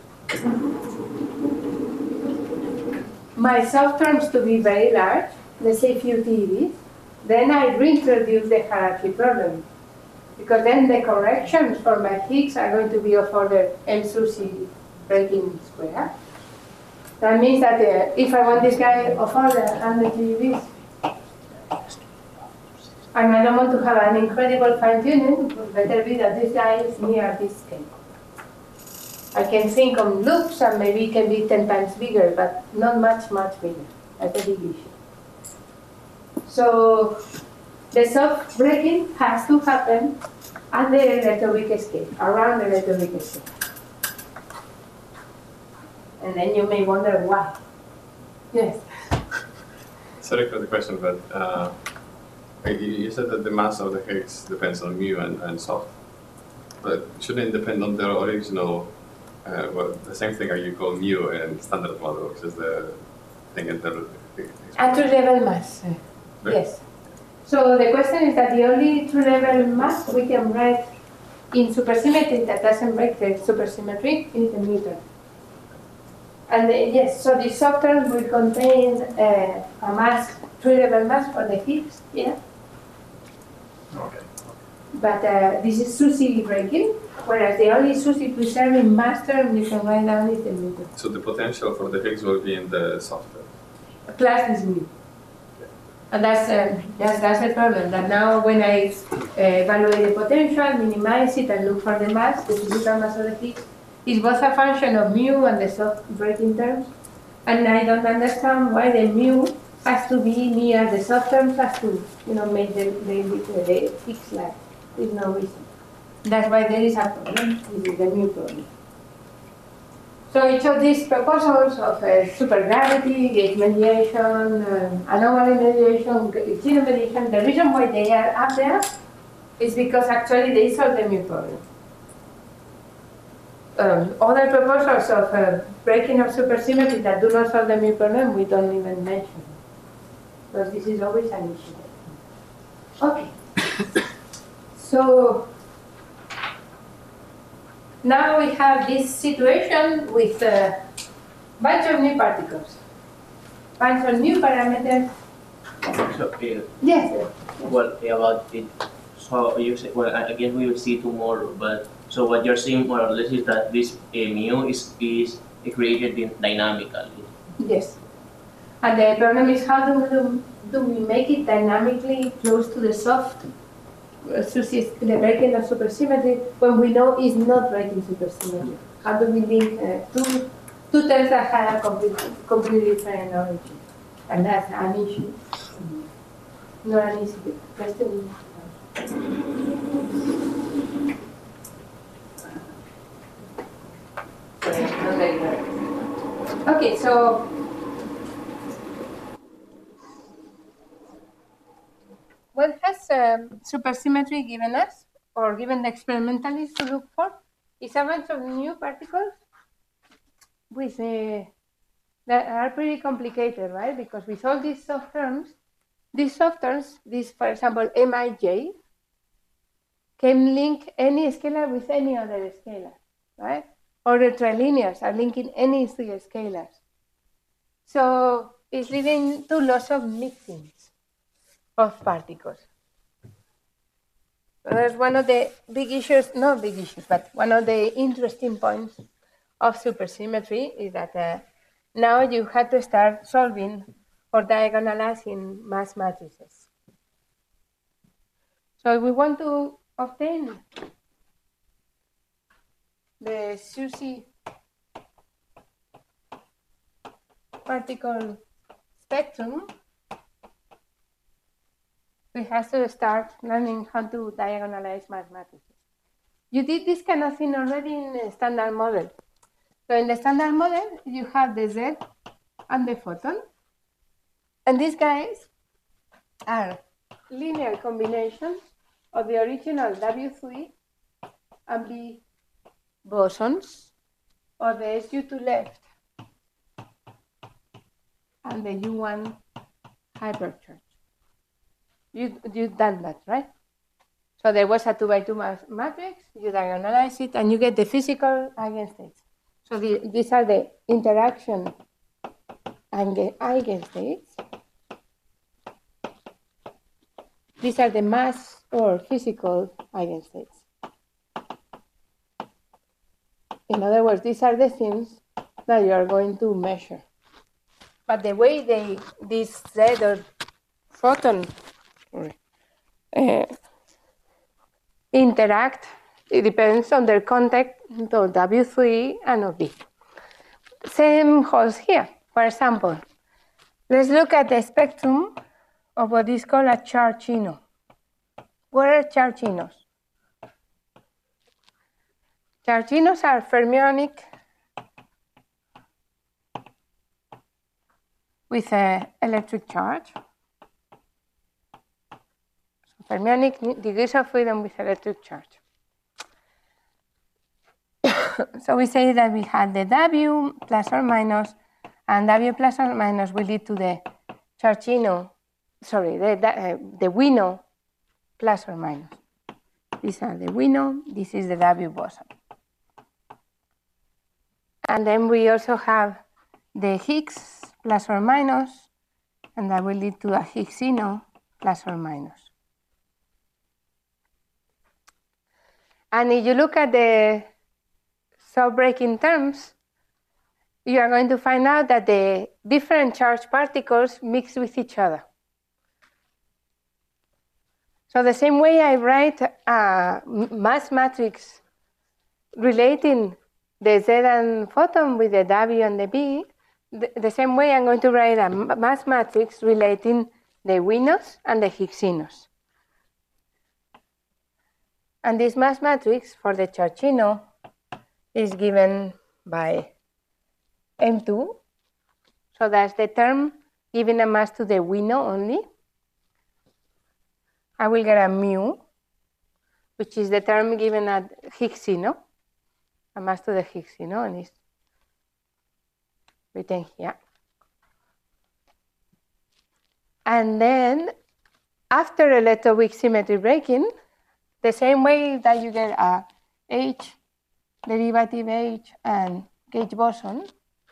my soft terms to be very large, let's say few T E Vs, then I reintroduce the hierarchy problem. Because then the corrections for my Higgs are going to be of order M SUSY breaking square. That means that uh, if I want this guy of order one hundred T E Vs, and I don't want to have an incredible fine-tuning, it would better be that this guy is near this scale. I can think on loops and maybe it can be ten times bigger, but not much, much bigger. That's a big issue. So the soft breaking has to happen at the electroweak scale, around the electroweak scale. And then you may wonder why. Yes? Sorry for the question, but uh, you said that the mass of the Higgs depends on mu and, and soft, but shouldn't it depend on the original, uh, well, the same thing you call mu in standard model, which is the thing in the A two-level mass. Yes. So the question is that the only two-level mass we can write in supersymmetry that doesn't break the supersymmetry is the Newton. And the, yes, so the soft terms will contain uh, a mass, three-level mass for the Higgs, yeah. Okay. But uh, this is SUSY breaking, whereas the only SUSY preserving mass term you can write down is the Newton. So the potential for the Higgs will be in the software. Plus this mu. And that's, uh, that's, that's the problem, that now when I uh, evaluate the potential, minimize it, and look for the mass, the physical mass of the Higgs, is both a function of mu and the soft breaking terms. And I don't understand why the mu has to be near the soft terms, has to, you know, make the, the, the Higgs line. There's no reason. That's why there is a problem. This is the mu problem. So each of these proposals of uh, supergravity, gauge mediation, uh, anomaly mediation, genome mediation, the reason why they are up there is because actually they solve the mu problem. Um, other proposals of uh, breaking of supersymmetry that do not solve the mu problem, we don't even mention. Because this is always an issue. Okay. So now we have this situation with a bunch of new particles, bunch of new parameters. So, uh, Yes, sir. well, about it, so you say, well, again, we will see tomorrow, but so what you're saying more or less is that this uh, mu is, is created in dynamically. Yes. And the problem is how do we, do, do we make it dynamically close to the soft, uh, the breaking of supersymmetry, when we know it's not breaking supersymmetry? How do we link uh, two, two terms that have a completely, completely different origin? And that's an issue. Not an easy question. Okay, so what has um, supersymmetry given us, or given the experimentalists to look for, is a bunch of new particles with uh, that are pretty complicated, right? Because with all these soft terms, these soft terms, this, for example, Mij, can link any scalar with any other scalar, right? Or the trilinears are linking any three scalars. So it's leading to lots of mixings of particles. So that's one of the big issues, not big issues, but one of the interesting points of supersymmetry is that uh, now you have to start solving or diagonalizing mass matrices. So we want to obtain the SUSY particle spectrum, we have to start learning how to diagonalize mass matrices. You did this kind of thing already in the standard model. So in the standard model, you have the Z and the photon. And these guys are linear combinations of the original W three and B bosons, or the S U two left and the U one hypercharge. You, you've done that, right? So there was a two by two matrix, you diagonalize it, and you get the physical eigenstates. So the, these are the interaction eigenstates. These are the mass or physical eigenstates. In other words, these are the things that you are going to measure. But the way they, this Z or photon uh, interact, it depends on their contact of W three and of B. Same holds here. For example, let's look at the spectrum of what is called a chargino. What are charginos? Charginos are fermionic with an electric charge. So fermionic degrees of freedom with electric charge. So we say that we had the W plus or minus, and W plus or minus will lead to the Churchino, sorry, the, the, uh, the Wino plus or minus. These are the Wino, this is the W boson. And then we also have the Higgs plus or minus, and that will lead to a Higgsino plus or minus. And if you look at the soft-breaking terms, you are going to find out that the different charged particles mix with each other. So the same way I write a mass matrix relating the Z and photon with the W and the B, the, the same way I'm going to write a mass matrix relating the Winos and the Higgsinos. And this mass matrix for the Churchino is given by M two. So that's the term giving a mass to the Wino only. I will get a mu, which is the term given at Higgsino, a mass to the Higgsino, and it's written here. And then after electroweak symmetry breaking, the same way that you get a H, derivative H, and gauge boson,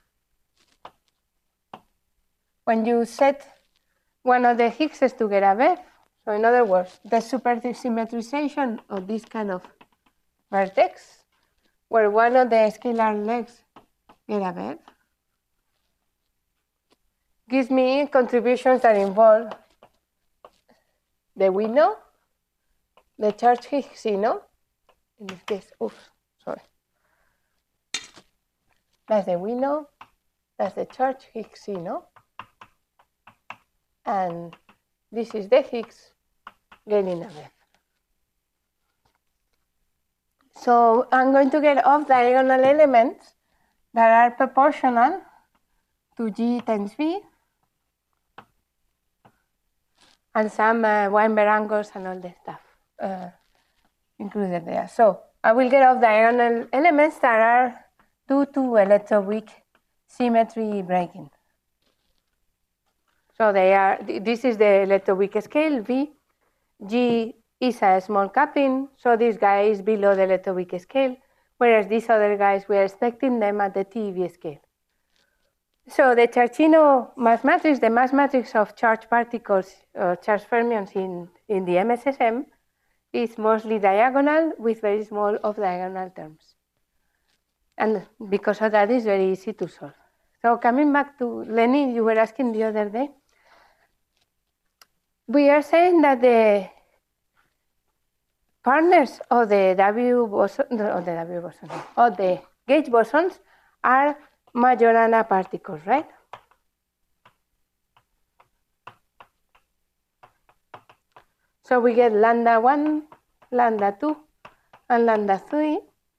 when you set one of the Higgses to get a V E F, so in other words, the supersymmetrization of this kind of vertex, where one of the scalar legs get a V E F, gives me contributions that involve the Wino, the charge Higgsino, in this case, oops, sorry. That's the Wino, that's the charge Higgsino, and this is the Higgs getting a V E F. So I'm going to get off diagonal elements that are proportional to G times V, and some uh, Weinberg angles and all that stuff uh, included there. So I will get off diagonal elements that are due to electroweak symmetry breaking. So they are, this is the electroweak scale, V. G is a small coupling, so this guy is below the electroweak scale, whereas these other guys, we are expecting them at the T V scale. So the Churchino mass matrix, the mass matrix of charged particles, or charged fermions in, in the M S S M, is mostly diagonal with very small off-diagonal terms. And because of that, it's very easy to solve. So coming back to Lenny, you were asking the other day, we are saying that the partners of the W boson, of the W boson, of the gauge bosons are Majorana particles, right? So we get lambda one, lambda two, and lambda three,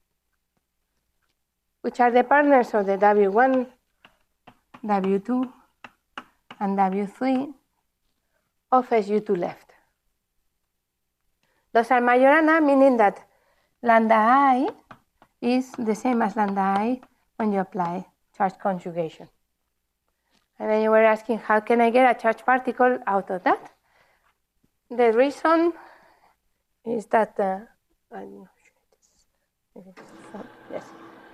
which are the partners of the W one, W two, and W three of S U two left. Those are Majorana, meaning that lambda I is the same as lambda I when you apply charge conjugation. And then you were asking, how can I get a charged particle out of that? The reason is that, uh, I'm not sure it is, yes.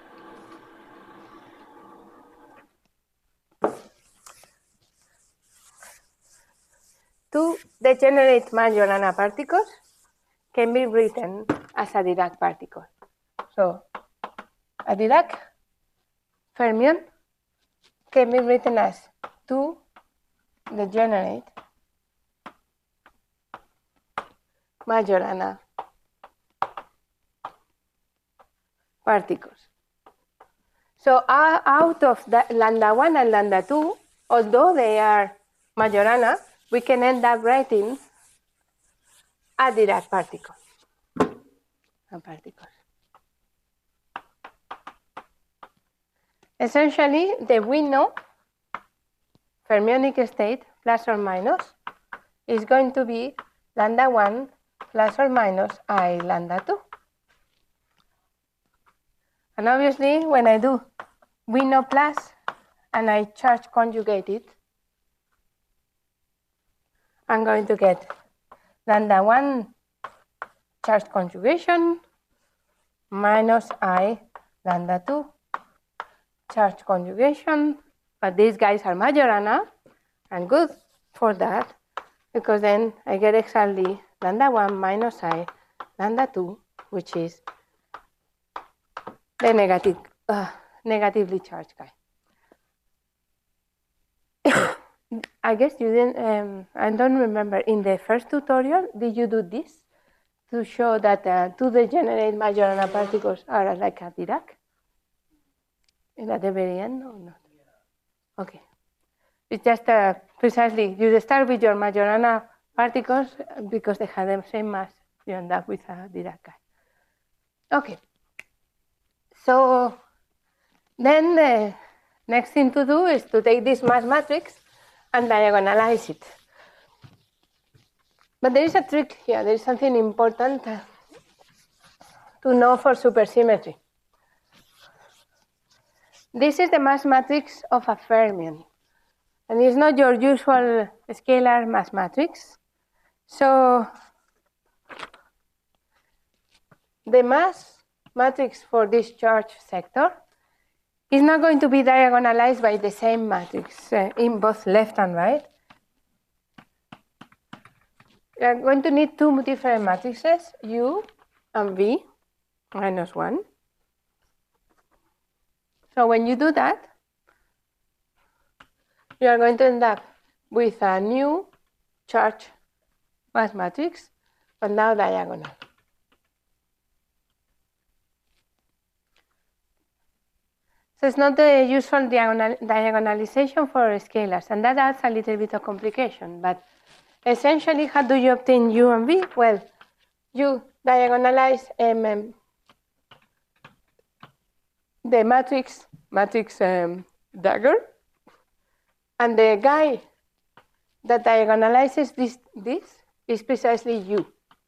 To degenerate Majorana particles can be written as a Dirac particle. So a Dirac fermion can be written as two degenerate Majorana particles. So uh, out of the lambda one and lambda two, although they are Majorana, we can end up writing a Dirac particle. A particle. Essentially, the Wino fermionic state plus or minus is going to be lambda one plus or minus I lambda two. And obviously, when I do Wino plus and I charge conjugate it, I'm going to get lambda one charge conjugation minus I lambda two charge conjugation. But these guys are Majorana, and good for that, because then I get exactly lambda one minus I lambda two, which is the negative, uh, negatively charged guy. I guess you didn't, um, I don't remember, in the first tutorial, did you do this to show that uh, two degenerate Majorana particles are like a Dirac? Is that the very end or not? Okay. It's just uh, precisely, you start with your Majorana particles because they have the same mass, you end up with a Dirac guy. Okay. So then the next thing to do is to take this mass matrix and diagonalize it. But there is a trick here. There is something important to know for supersymmetry. This is the mass matrix of a fermion. And it's not your usual scalar mass matrix. So the mass matrix for this charge sector is not going to be diagonalized by the same matrix uh, in both left and right. We are going to need two different matrices, U and V minus one. So when you do that, you are going to end up with a new charge mass matrix, but now diagonal. So it's not the usual diagonal, diagonalization for scalars, and that adds a little bit of complication. But essentially, how do you obtain U and V? Well, you diagonalize um, um, the matrix, matrix um, dagger, and the guy that diagonalizes this, this is precisely U.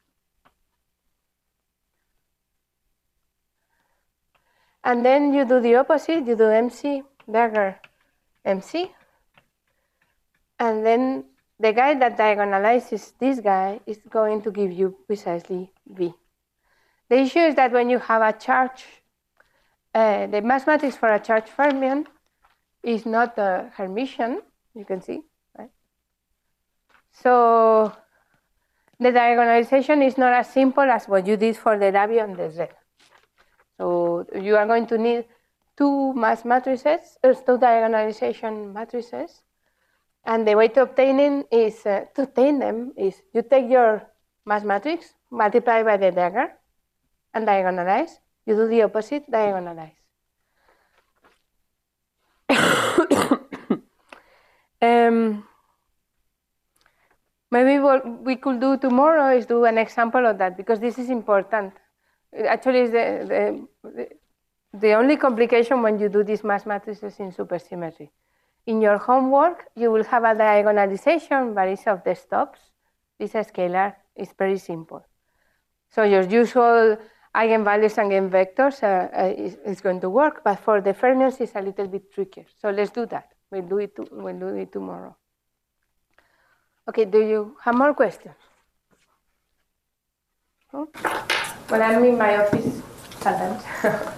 And then you do the opposite, you do M C, dagger, M C. And then the guy that diagonalizes this guy is going to give you precisely V. The issue is that when you have a charge, uh, the mass matrix for a charge fermion is not a Hermitian, you can see, right? So the diagonalization is not as simple as what you did for the W and the Z. So you are going to need two mass matrices, uh, two diagonalization matrices, and the way to obtain it is uh, to obtain them is you take your mass matrix, multiply by the dagger, and diagonalize. You do the opposite, diagonalize. um, maybe what we could do tomorrow is do an example of that, because this is important. Actually, it's the, the, the only complication when you do these mass matrices in supersymmetry. In your homework, you will have a diagonalization, but it's of the stops. This is scalar. It's very simple. So your usual eigenvalues and eigenvectors uh, uh, is, is going to work, but for the fermions, it's a little bit trickier. So let's do that. We'll do it, to, we'll do it tomorrow. Okay, do you have more questions? Oh. Well, I'm in my office sometimes.